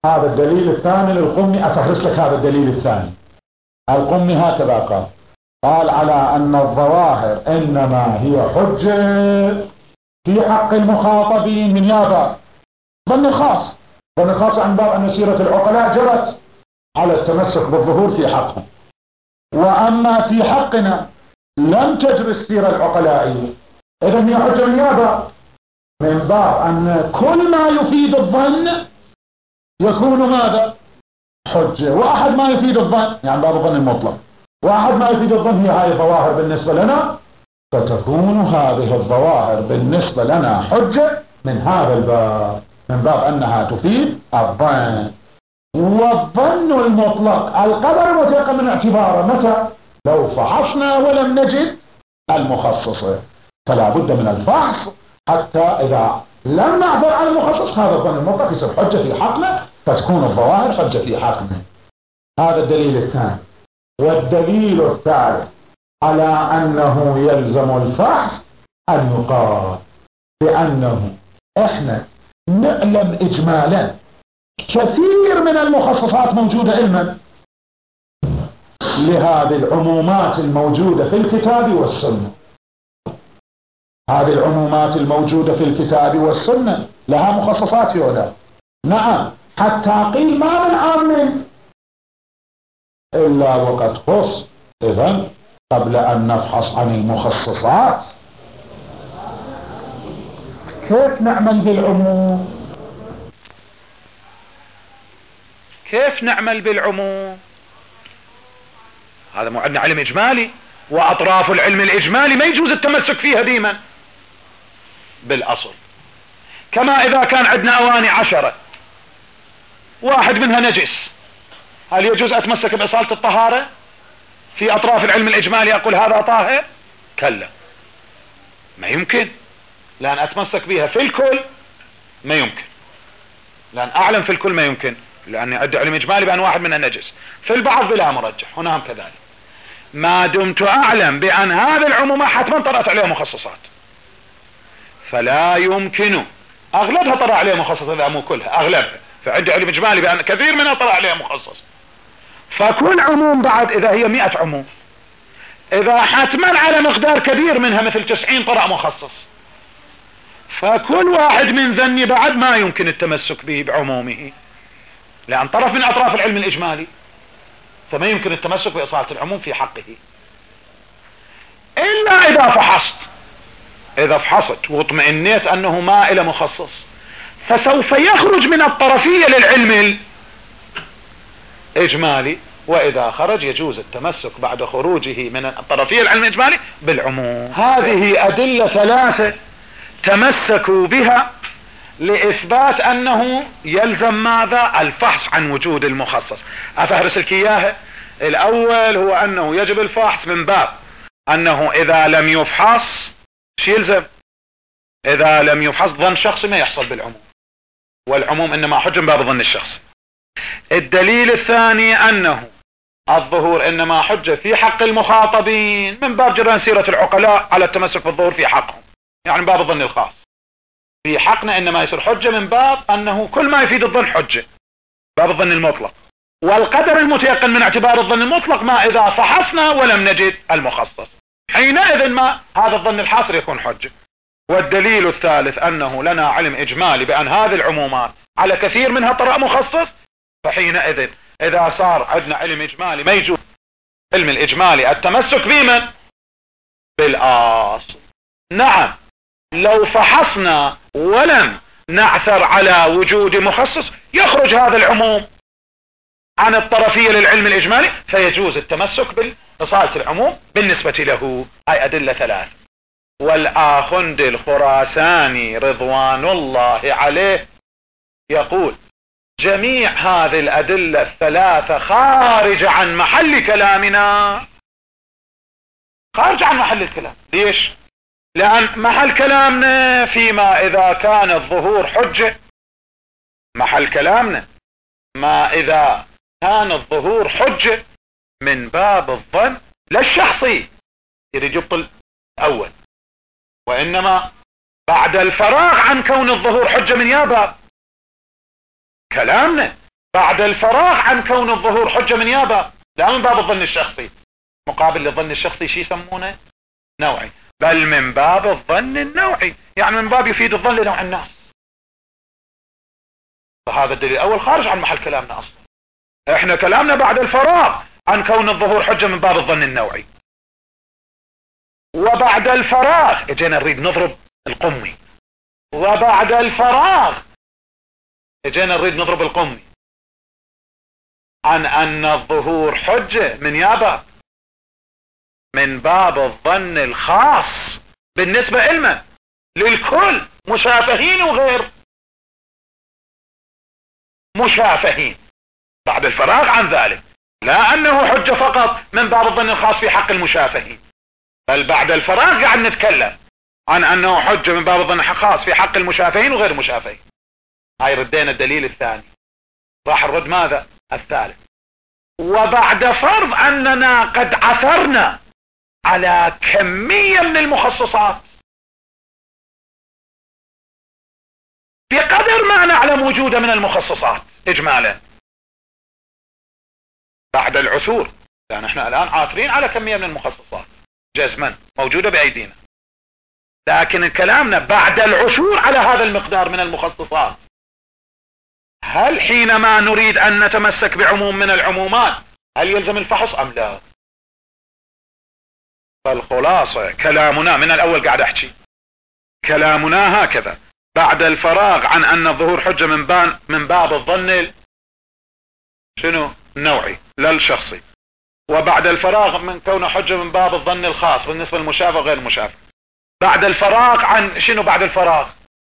هذا الدليل الثاني للقمي. أفهرس لك هذا الدليل الثاني. القمي هكذا قال على أن الظواهر إنما هي حجة في حق المخاطبين من يابا ظن الخاص. ظن الخاص عن باب أن سيرة العقلاء جرت على التمسك بالظهور في حقهم، وأما في حقنا لم تجري السيرة العقلائية، إذن هي حجة من يابا من باب أن كل ما يفيد الظن يكون ماذا؟ حجة. وأحد ما يفيد الظن يعني باب الظن المطلق، وأحد ما يفيد الظن هي هذه الظواهر بالنسبة لنا، فتكون هذه الظواهر بالنسبة لنا حجة من هذا الباب، من باب أنها تفيد الظن. والظن المطلق القدر متيقن من اعتباره متى؟ لو فحصنا ولم نجد المخصصة، فلا بد من الفحص حتى إذا لم نعثر على المخصص هذا الظن المطلق يصير حجة في حقنا، فتكون الظواهر حجة في حقنا. هذا الدليل الثاني. والدليل الثالث على أنه يلزم الفحص أن يقال بأنه إحنا نعلم إجمالا كثير من المخصصات موجودة علما لهذه العمومات الموجودة في الكتاب والسنة. هذه العمومات الموجودة في الكتاب والسنة لها مخصصات ولا؟ نعم، حتى قيل ما من عام إلا وقد خص. إذن قبل أن نفحص عن المخصصات كيف نعمل بالعموم؟ كيف نعمل بالعموم؟ هذا مو عندنا علم إجمالي، وأطراف العلم الإجمالي ما يجوز التمسك فيها ديما بالأصل. كما إذا كان عندنا أواني 10 واحد منها نجس، هل يجوز أتمسك بإصالة الطهارة في أطراف العلم الإجمالي أقول هذا طاهر؟ كلا، ما يمكن. لأن أتمسك بها في الكل ما يمكن، لأن أعلم في الكل ما يمكن، لأني أدعي علم إجمالي بأن واحد منها نجس، في البعض بلا مرجح، هنا هم كذلك. ما دمت أعلم بأن هذه العمومة حتما طرأت عليها مخصصات، فلا يمكن أغلبها طرأ عليها مخصص، إذا مو كلها أغلبها، فعندي علم إجمالي بأن كثير منها طرأ عليها مخصص. فكل عموم بعد إذا هي 100 عموم، إذا حتما على مقدار كبير منها مثل 90 طرأ مخصص، فكل واحد من ذني بعد ما يمكن التمسك به بعمومه، لأن طرف من أطراف العلم الإجمالي، فما يمكن التمسك بإصالة العموم في حقه إلا إذا فحصت. إذا فحصت واطمئنيت أنه ما إلى مخصص، فسوف يخرج من الطرفية للعلم الإجمالي، وإذا خرج يجوز التمسك بعد خروجه من الطرفية العلم الإجمالي بالعموم. هذه أدلة 3 تمسكوا بها لإثبات أنه يلزم ماذا؟ الفحص عن وجود المخصص. أفهرس لك إياها. الأول هو أنه يجب الفحص من باب أنه إذا لم يفحص شو يلزم؟ إذا لم يفحص ظن شخصي ما يحصل بالعموم، والعموم إنما حجة من باب ظن الشخصي. الدليل الثاني أنه الظهور إنما حجة في حق المخاطبين من باب جريان سيرة العقلاء على التمسك بالظهور في حقهم، يعني من باب الظن الخاص. في حقنا إنما يصير حجة من باب أنه كل ما يفيد الظن حجة، باب الظن المطلق. والقدر المتيقن من اعتبار الظن المطلق ما إذا فحصنا ولم نجد المخصص، حينئذ ما هذا الظن الحاصل يكون حجة. والدليل الثالث أنه لنا علم إجمالي بأن هذه العمومات على كثير منها طرأ مخصص، فحينئذ إذا صار عندنا علم إجمالي ما يجوز علم الإجمالي التمسك بمن؟ بالأصل. نعم، لو فحصنا ولم نعثر على وجود مخصص يخرج هذا العموم عن الطرفية للعلم الإجمالي، فيجوز التمسك بإصالة العموم بالنسبة له. هاي أدلة 3. والآخند الخراساني رضوان الله عليه يقول جميع هذه الأدلة 3 خارجة عن محل كلامنا، خارجة عن محل الكلام. ليش؟ لأن محل كلامنا فيما إذا كان الظهور حجة، محل كلامنا ما إذا كان الظهور حجة من باب الظن لا الشخصي يريد يبطل أول، وإنما بعد الفراغ عن كون الظهور حجة من يا باب كلامنا بعد الفراغ عن كون الظهور حجة من يابا، لا من باب الظن الشخصي، مقابل للظن الشخصي شي يسمونه نوعي، بل من باب الظن النوعي، يعني من باب يفيد الظن لنوع الناس. فهذا الدليل الأول خارج عن محل كلامنا أصلا. احنا كلامنا بعد الفراغ عن كون الظهور حجة من باب الظن النوعي، وبعد الفراغ اجينا نريد نضرب القمي، وبعد الفراغ اجينا نريد نضرب القمي عن ان الظهور حجة من يابا من باب الظن الخاص بالنسبة إلنا للكل، مشافهين وغير مشافهين، بعد الفراغ عن ذلك، لا أنه حجة فقط من باب الظن الخاص في حق المشافهين، بل بعد الفراغ قاعد نتكلم عن أنه حجة من باب الظن الخاص في حق المشافهين وغير المشافهين. هاي ردينا الدليل الثاني، راح نرد ماذا؟ الثالث. وبعد فرض أننا قد عثرنا على كمية من المخصصات بقدر ما نعلم وجوده من المخصصات إجمالا بعد العثور، لأن احنا الآن عاثرين على كمية من المخصصات جزما موجودة بأيدينا، لكن كلامنا بعد العثور على هذا المقدار من المخصصات، هل حينما نريد أن نتمسك بعموم من العمومات هل يلزم الفحص أم لا؟ فالخلاصة كلامنا من الأول قاعد أحكي كلامنا هكذا، بعد الفراغ عن أن الظهور حجة من باب الظن شنو؟ النوعي لا الشخصي، وبعد الفراغ من كونه حجة من باب الظن الخاص بالنسبة للمشافه وغير المشافه، بعد الفراغ عن شنو؟ بعد الفراغ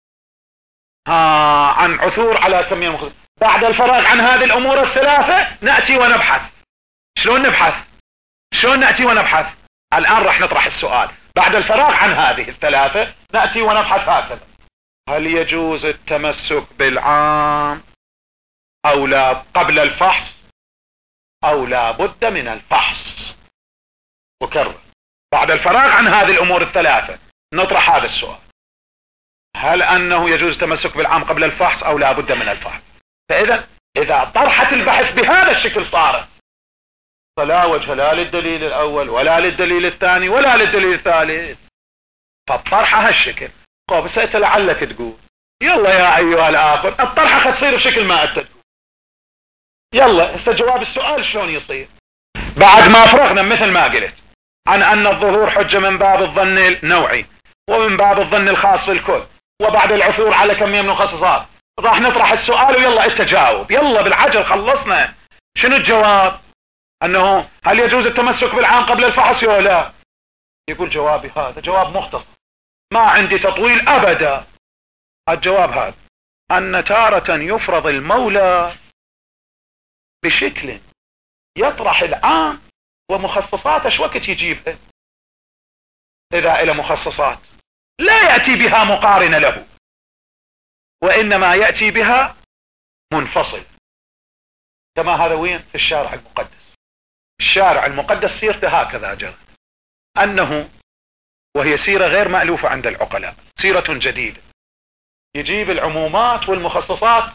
عن عثور على كمية مخصصة، بعد الفراغ عن هذه الأمور الثلاثة نأتي ونبحث. شلون نبحث؟ شلون نأتي ونبحث؟ الآن راح نطرح السؤال، بعد الفراغ عن هذه الثلاثة نأتي ونبحث هكذا: هل يجوز التمسك بالعام أو لا قبل الفحص أو لا بد من الفحص؟ وكرر، بعد الفراغ عن هذه الأمور الثلاثة نطرح هذا السؤال: هل أنه يجوز التمسك بالعام قبل الفحص أو لا بد من الفحص؟ إذا طرحت البحث بهذا الشكل صارت، فلا وجه لا للدليل الأول ولا للدليل الثاني ولا للدليل الثالث، فالطرحة هالشكل. بس أنت لعلك تقول يلا يا أيها الآخر الطرحة تصير بشكل ما أنت تقول، يلا هسه جواب السؤال شلون يصير بعد ما فرغنا مثل ما قلت عن أن الظهور حجة من باب الظن النوعي ومن باب الظن الخاص بالكل، وبعد العثور على كمية من المخصصات راح نطرح السؤال ويلا أنت جاوب، يلا بالعجل خلصنا. شنو الجواب؟ أنه هل يجوز التمسك بالعام قبل الفحص ولا لا؟ يقول جوابي هذا جواب مختصر ما عندي تطويل أبدا. الجواب هذا: أن تارة يفرض المولى بشكل يطرح العام ومخصصات ايش وقت يجيبها، إذا إلى مخصصات لا يأتي بها مقارنة له وإنما يأتي بها منفصل، كما هذا وين؟ في الشارع المقدس. الشارع المقدس سيرته هكذا جرت، أنه وهي سيرة غير مألوفة عند العقلاء، سيرة جديدة، يجيب العمومات والمخصصات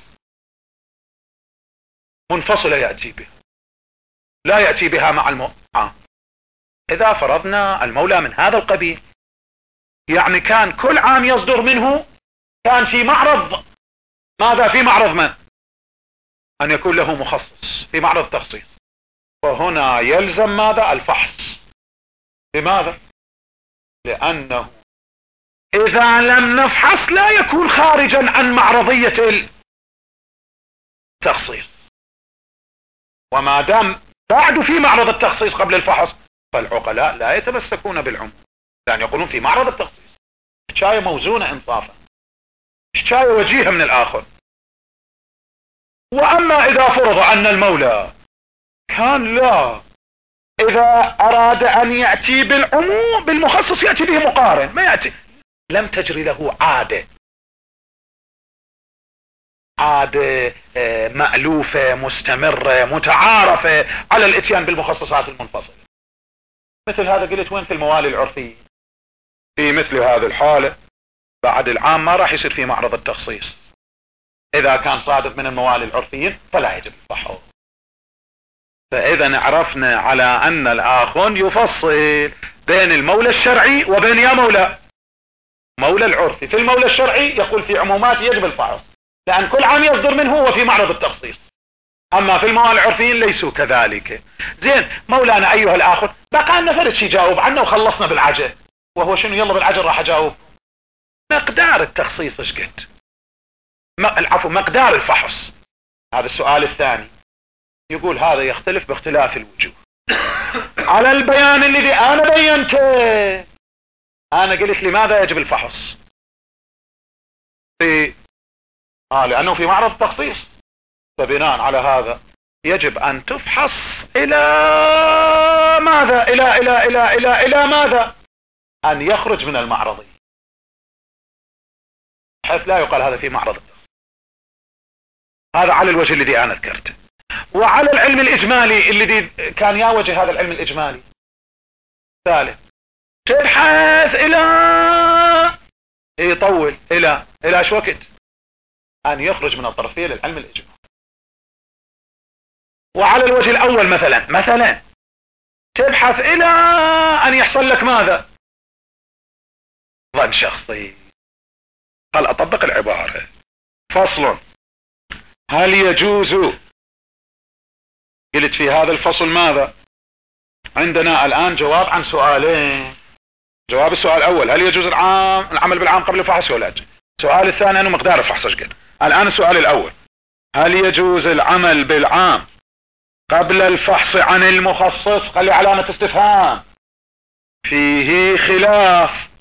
منفصلة يأتي بها، لا يأتي بها مع العام. إذا فرضنا المولى من هذا القبيل، يعني كان كل عام يصدر منه كان في معرض ماذا؟ في معرض من؟ أن يكون له مخصص في معرض تخصيص، وهنا يلزم ماذا؟ الفحص. لماذا؟ لأنه إذا لم نفحص لا يكون خارجا عن معرضية التخصيص، وما دام بعد في معرض التخصيص قبل الفحص فالعقلاء لا يتمسكون بالعموم، لأن يقولون في معرض التخصيص. حكاية موزونة إنصافا، حكاية وجيهة من الآخر. وأما إذا فرض أن المولى كان لا، إذا أراد أن يأتي بالعموم بالمخصص يأتي به مقارن، ما يأتي، لم تجري له عادة مألوفة مستمرة متعارفة على الاتيان بالمخصصات المنفصلة. مثل هذا قلت وين؟ في الموالي العرفية. في مثل هذه الحالة بعد العام ما راح يصير في معرض التخصيص، إذا كان صادق من الموالي العرفيين فلا يجب الفحص. فإذا عرفنا على أن الآخر يفصل بين المولى الشرعي وبين يا مولى العرفي. في المولى الشرعي يقول في عمومات يجب الفحص لأن كل عام يصدر منه وفي معرض التخصيص. أما في الموالي العرفيين ليسوا كذلك. زين مولانا أيها الآخر بقى لنا فرد شي جاوب عنه وخلصنا بالعجل. وهو شنو؟ يلا بالعجل راح أجاوب. مقدار التخصيص ايش قد؟ العفو مقدار الفحص. هذا السؤال الثاني. يقول هذا يختلف باختلاف الوجوه. على البيان الذي أنا بينته أنا قلت لماذا يجب الفحص؟ لأنه في معرض التخصيص. فبناء على هذا يجب أن تفحص إلى ماذا؟ إلى ماذا؟ أن يخرج من المعرض حيث لا يقال هذا في معرض التخصيص. هذا على الوجه الذي أنا ذكرته. وعلى العلم الإجمالي الذي كان يا وجه هذا العلم الإجمالي ثالث تبحث إلى يطول إلى شو وقت أن يخرج من الطرفية للعلم الإجمالي. وعلى الوجه الأول مثلا تبحث إلى أن يحصل لك ماذا؟ ظن شخصي. قال أطبق العبارة. فصل. هل يجوز؟ قلت في هذا الفصل ماذا؟ عندنا الآن جواب عن سؤالين. جواب السؤال الأول هل يجوز العمل بالعام قبل الفحص ولا لا؟ السؤال الثاني أنه مقدار الفحص ايش قد؟ الآن السؤال الأول هل يجوز العمل بالعام قبل الفحص عن المخصص؟ خلي علامة استفهام. فيه خلاف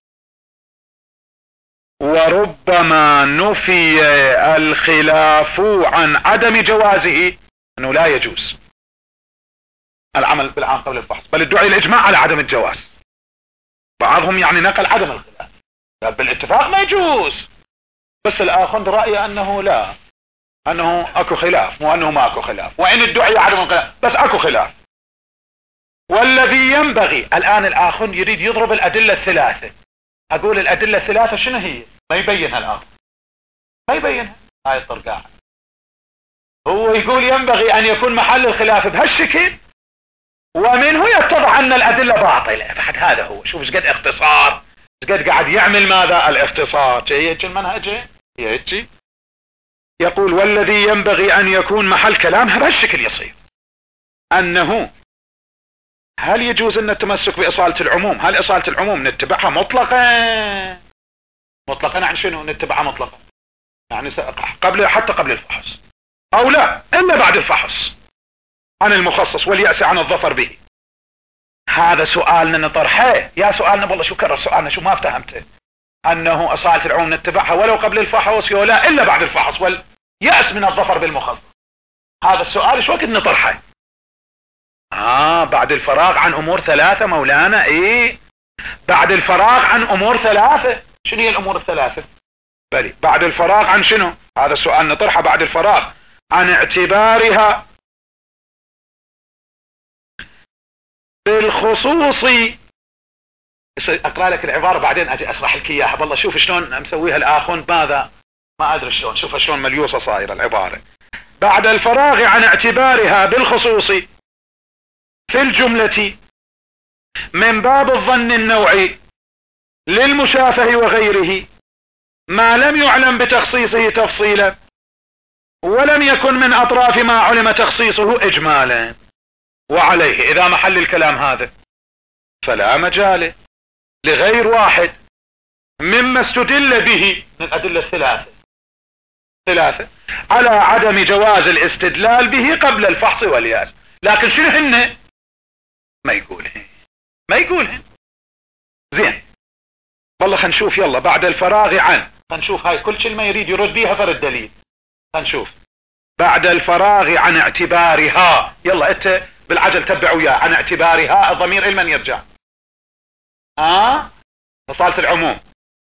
وربما نفي الخلاف عن عدم جوازه أنه لا يجوز العمل بالعام قبل الفحص، بل ادعي الإجماع على عدم الجواز. بعضهم يعني نقل عدم الخلاف قال بالاتفاق ما يجوز، بس الآخر رأي أنه لا، أنه أكو خلاف، مو أنه ما أكو خلاف، وإن ادعي عدم الخلاف بس أكو خلاف. والذي ينبغي الآن الآخر يريد يضرب الأدلة الثلاثة. أقول الأدلة الثلاثة شنو هي؟ ما يبينها الآخر، ما يبينها. هاي الطرقاء هو يقول ينبغي أن يكون محل الخلاف بهالشكل، ومنه يتضح أن الأدلة باطلة. فحد هذا هو. شوف ايش قد اختصار، ايش قد قاعد يعمل ماذا؟ الاختصار. هيك المنهج هيك. يقول والذي ينبغي أن يكون محل كلامها بهالشكل يصير أنه هل يجوز أن التمسك بإصالة العموم؟ هل إصالة العموم نتبعها مطلقا؟ مطلقا عن شنو نتبعها مطلقا؟ يعني حتى قبل الفحص، أو لا إلا بعد الفحص عن المخصص واليأس عن الظفر به. هذا سؤالنا نطرحه. يا سؤالنا والله شو كرر سؤالنا، شو ما افتهمته؟ أنه إصالة العموم نتبعها ولو قبل الفحص ولا إلا بعد الفحص واليأس من الظفر بالمخصص. هذا السؤال شو وقت نطرحه؟ بعد الفراغ عن أمور ثلاثة مولانا. بعد الفراغ عن أمور ثلاثة. شنو هي الأمور الثلاثة؟ بلي بعد الفراغ عن شنو؟ هذا السؤال نطرحه بعد الفراغ عن اعتبارها بالخصوص. اقرأ لك العبارة بعدين اجي اشرح لك اياها. والله شوف شلون مسويها الاخون، ماذا ما ادري شلون، شوف شلون مليوصة صايرة العبارة. بعد الفراغ عن اعتبارها بالخصوص في الجملة من باب الظن النوعي للمشافه وغيره ما لم يعلم بتخصيصه تفصيلا ولم يكن من أطراف ما علم تخصيصه إجمالا. وعليه إذا محل الكلام هذا فلا مجال لغير واحد مما استدل به من الأدلة الثلاثة على عدم جواز الاستدلال به قبل الفحص والياس. لكن شنو هن؟ ما يقولهن. زين والله خلينا نشوف. يلا بعد الفراغ عن، خلينا نشوف هاي كل كلمة يريد يرد بيها فرد دليل. خلينا نشوف بعد الفراغ عن اعتبارها. يلا انت بالعجل تبع وياه. عن اعتبارها الضمير لمن يرجع؟ إصالة العموم.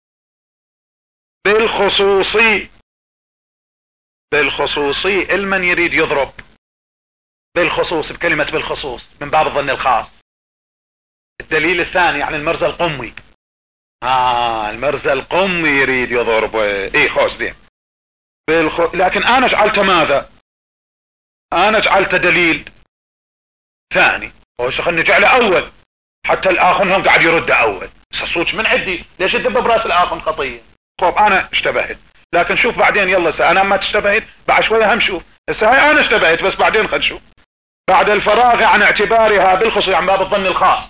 بالخصوصي لمن يريد يضرب بالخصوص بكلمة بالخصوص من باب الظن الخاص. الدليل الثاني عن المرزا القمي. المرزا القمي يريد يضرب. خوش زين. لكن انا جعلت ماذا؟ انا جعلت دليل ثاني، خلني نجعله اول حتى الاخر هم قاعد يرد اول. صوت من عندي، ليش تدب براس الاخر خطيه؟ طب انا اشتبهت، لكن شوف بعدين. يلا انا ما تشتبهت بعد شويه هم شوف. هسه هاي انا اشتبهت بس بعدين خل نشوف. بعد الفراغ عن اعتبارها بالخصوص عن باب الظن الخاص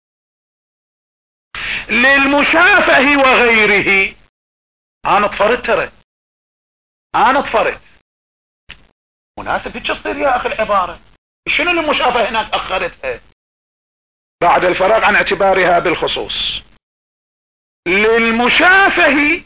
للمشافه وغيره. انا اطفرت، ترى انا اطفرت. مناسب هيك تصير يا اخي العباره. شنو المشافه هناك اخرتها؟ بعد الفراغ عن اعتبارها بالخصوص للمشافه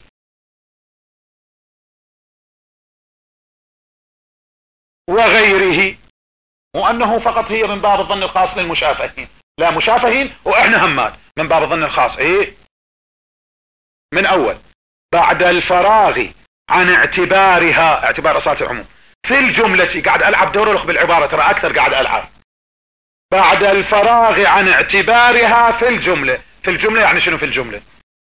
وغيره، وانه فقط هي من باب الظن الخاص للمشافهين، لا مشافهين واحنا همات من باب الظن الخاص. ايه من اول بعد الفراغ عن اعتبارها، اعتبار اصالة العموم في الجملة. قاعد العب دور الاخ بالعبارة، ترى اكثر قاعد العب. بعد الفراغ عن اعتبارها في الجملة. في الجملة يعني شنو؟ في الجملة،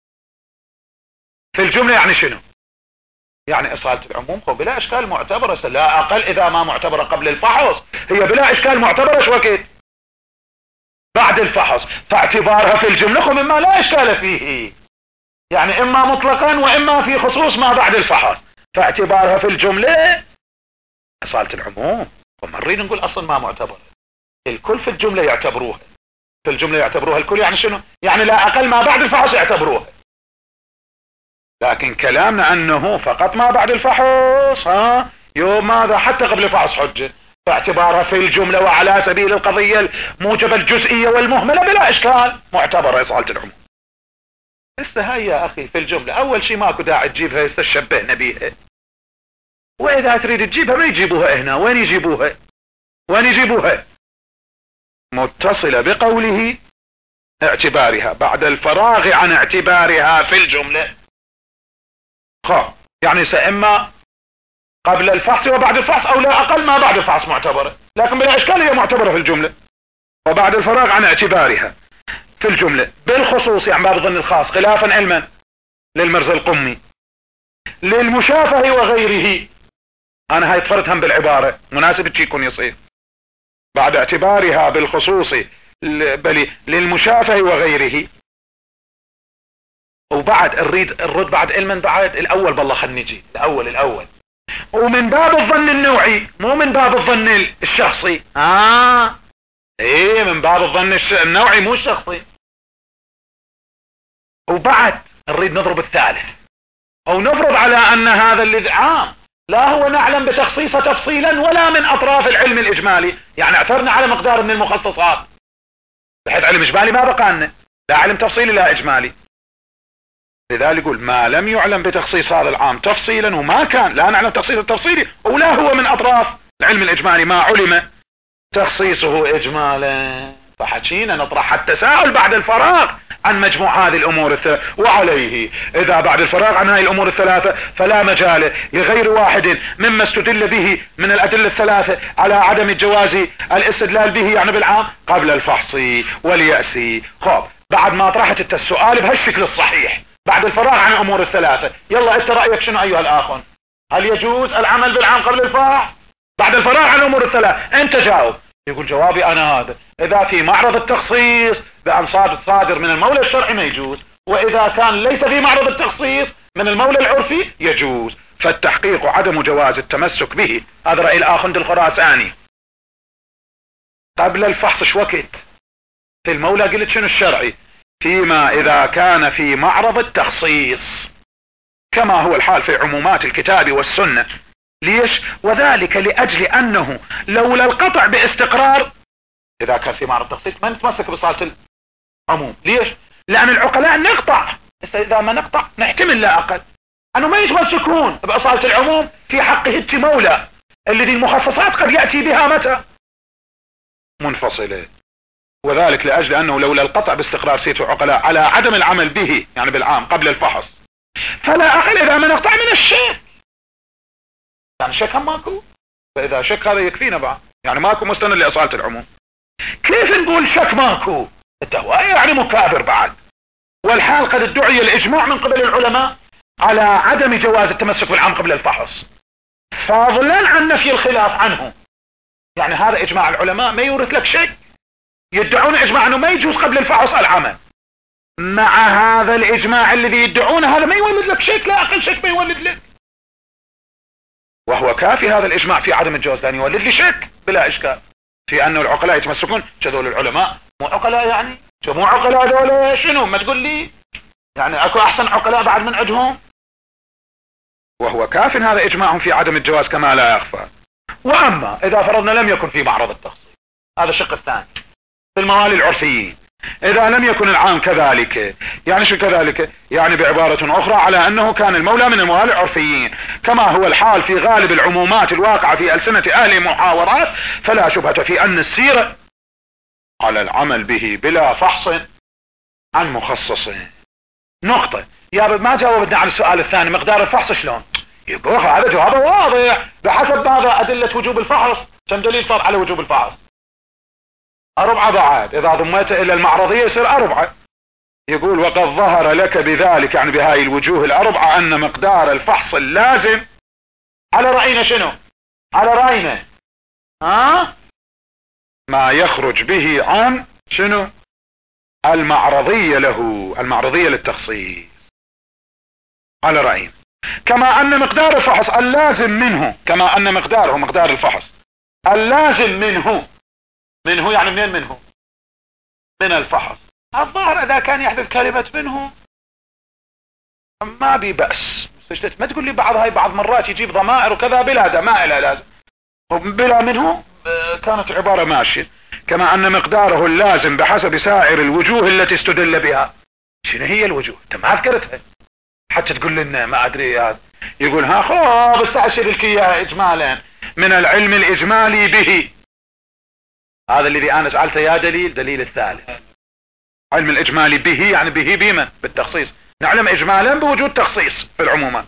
في الجملة يعني شنو؟ يعني اصالة العموم هو بلا اشكال معتبرة، لا اقل اذا ما معتبرة قبل الفحص هي بلا اشكال معتبرة. شو وقت؟ بعد الفحص. فاعتبارها في الجملة هو مما لا اشكال فيه، يعني اما مطلقا واما في خصوص ما بعد الفحص. فاعتبارها في الجملة اصالة العموم. وما نريد نقول اصلا ما معتبرة، الكل في الجملة يعتبروها. في الجملة يعتبروها الكل، يعني شنو؟ يعني لا اقل ما بعد الفحص يعتبروها. لكن كلامنا انه فقط ما بعد الفحص، يوم ماذا حتى قبل الفحص حجة. فاعتبارها في الجملة وعلى سبيل القضية الموجبة الجزئية والمهملة بلا اشكال معتبرة اصالة العموم. هسه هاي يا اخي في الجملة اول شيء ماكو داعي تجيبها يستشبهنا بيها، واذا تريد تجيبها ما يجيبوها هنا. وين يجيبوها؟ وين يجيبوها؟ متصلة بقوله اعتبارها بعد الفراغ عن اعتبارها في الجملة. يعني سإما قبل الفحص وبعد الفحص او لا اقل ما بعد الفحص معتبرة، لكن بلا اشكال هي معتبرة في الجملة. وبعد الفراغ عن اعتبارها في الجملة بالخصوص يعني باب الظن الخاص خلافا علما للمرزا القمي للمشافه وغيره. انا هاي طفرت هم بالعبارة، مناسب تشي يكون يصير بعد اعتبارها بالخصوص بل للمشافه وغيره. وبعد الرد بعد علما بعد الاول. بالله خلنا نجي الاول ومن باب الظن النوعي مو من باب الظن الشخصي. ايه من باب الظن النوعي مو الشخصي. وبعد نريد نضرب الثالث او نفرض على ان هذا اللي عام لا هو نعلم بتخصيصه تفصيلا ولا من اطراف العلم الاجمالي، يعني اعثرنا على مقدار من المخصصات بحيث علم اجمالي ما بقى لنا، لا علم تفصيلي لا اجمالي. لذلك يقول ما لم يعلم بتخصيص هذا العام تفصيلا، وما كان لا نعلم تخصيص التفصيلي ولا هو من اطراف العلم الاجمالي ما علم تخصيصه اجمالا. فحكينا نطرح التساؤل بعد الفراغ عن مجموع هذه الامور الثلاثة. وعليه اذا بعد الفراغ عن هذه الامور الثلاثة فلا مجال لغير واحد مما استدل به من الادلة الثلاثة على عدم الجواز الاستدلال به يعني بالعام قبل الفحص واليأس. بعد ما طرحت السؤال بهالشكل الصحيح بعد الفراغ عن الامور الثلاثة، يلا انت رأيك شنو ايها الاخ؟ هل يجوز العمل بالعام قبل الفحص بعد الفراغ عن الامور الثلاثة؟ انت جاوب. يقول جوابي انا هذا، اذا في معرض التخصيص بأن صادر من المولى الشرعي ما يجوز، واذا كان ليس في معرض التخصيص من المولى العرفي يجوز. فالتحقيق عدم جواز التمسك به. هذا رأي الاخند الخراساني. قبل الفحص شوكت في المولى قلت شنو الشرعي؟ فيما اذا كان في معرض التخصيص كما هو الحال في عمومات الكتاب والسنة. ليش؟ وذلك لأجل أنه لولا القطع باستقرار إذا كان في معرض التخصيص ما نتمسك بصالة العموم. ليش؟ لأن العقلاء نقطع، إذا ما نقطع نحتمل لا أقل أنه ما يتمسكون بأصالة العموم في حقه التمولى الذي المخصصات قد يأتي بها متى؟ منفصلة. وذلك لأجل أنه لولا القطع باستقرار سيت العقلاء على عدم العمل به يعني بالعام قبل الفحص فلا أقل إذا ما نقطع من الشك. يعني شك هم ماكو، فإذا شك هذا يكفينا بعد، يعني ماكو مستند لأصالة العموم. كيف نقول شك ماكو؟ التهوية يعني مكابر بعد، والحال قد ادعي الإجماع من قبل العلماء على عدم جواز التمسك بالعام قبل الفحص. فضلا عن نفي الخلاف عنه. يعني هذا اجماع العلماء ما يورث لك شيء. يدعون اجماع انه ما يجوز قبل الفحص العمل، مع هذا الاجماع الذي يدعونه هذا ما يولد لك شك، لا اقل شك ما يولد لك، وهو كافي هذا الاجماع في عدم الجواز، لان يولد لي شك بلا اشكال في انه العقلاء يتمسكون. هذول العلماء مو عقلاء، يعني مو عقلاء هذول شنو؟ ما تقول لي يعني اكو احسن عقلاء بعد من عندهم؟ وهو كاف هذا اجماعهم في عدم الجواز كما لا يخفى. واما اذا فرضنا لم يكن في معرض التخصيص، هذا الشق الثاني في الموالي العرفيين، اذا لم يكن العام كذلك، يعني شو كذلك؟ يعني بعبارة اخرى على انه كان المولى من الموالي العرفيين كما هو الحال في غالب العمومات الواقعة في ألسنة اهل المحاورات، فلا شبهة في ان السيرة على العمل به بلا فحص عن مخصص. نقطة. يا ما جاوبنا على السؤال الثاني، مقدار الفحص شلون؟ يقول هذا جوابه واضح، بحسب ماذا؟ أدلة وجوب الفحص. كم دليل صار على وجوب الفحص؟ 4 بعد، إذا ضميته إلى المعرضية يصير 4. يقول وقد ظهر لك بذلك، يعني بهاي الوجوه 4، أن مقدار الفحص اللازم على رأينا شنو؟ على رأينا ما يخرج به عن شنو؟ المعرضية له، المعرضية للتخصيص على رأينا. كما أن مقدار الفحص اللازم منه، كما أن مقداره مقدار الفحص اللازم منه يعني منين منه؟ من الفحص. الظاهر إذا كان يحذف كلمة منه ما بي بأس. ما تقول لي بعض مرات يجيب ضمائر وكذا بلا ده ما إلى لازم، بلا منه كانت عبارة ماشية. كما أن مقداره اللازم بحسب سائر الوجوه التي استدل بها. شنو هي الوجوه؟ انت ما ذكرتها حتى تقول لنا ما ادري هذا. يقول ها خب استعشر لك اياها اجمالا من العلم الاجمالي به. هذا الذي انا سألته يا دليل الثالث. علم الاجمالي به يعني به بمن؟ بالتخصيص. نعلم اجمالا بوجود تخصيص في العمومات.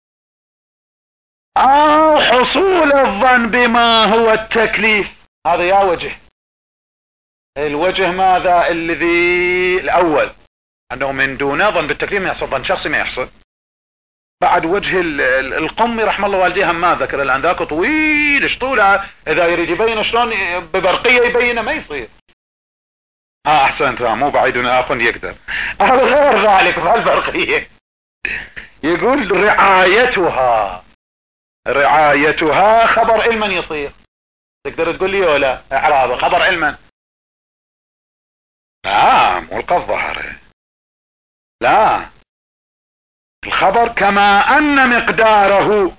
حصول الظن بما هو التكليف. هذا يا وجه. الوجه ماذا؟ الذي الاول انه من دون ظن بالتكليف ما يحصل، ظن شخصي ما يحصل. بعد وجه القمي رحم الله والديه ما ذكر الان، ذاك طويل شطوله، اذا يريد يبين شلون ببرقيه يبينه ما يصير. احسنت، مو بعيد اخ يقدر. غير ذلك في البرقيه يقول رعايتها خبر علما يصير. تقدر تقول لي ولا اعرابه خبر علما؟ مو الظهر، لا الخبر كما ان مقداره،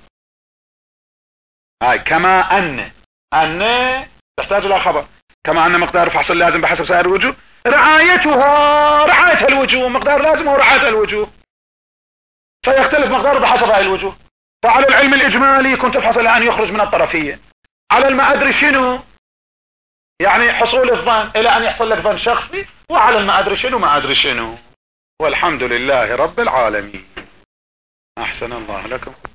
كما ان تحتاج الى خبر. كما ان مقدار فحص اللازم بحسب سائر الوجوه رعاية الوجوه، مقدار لازم هو رعاية الوجوه، فيختلف مقداره بحسب هاي الوجوه. فعلى العلم الاجمالي يكون تفحص الى ان يخرج من الطرفية. على الما ادري شنو يعني حصول الظن الى ان يحصل لك ظن شخصي، وعلى الما ادري شنو. والحمد لله رب العالمين. احسن الله لكم.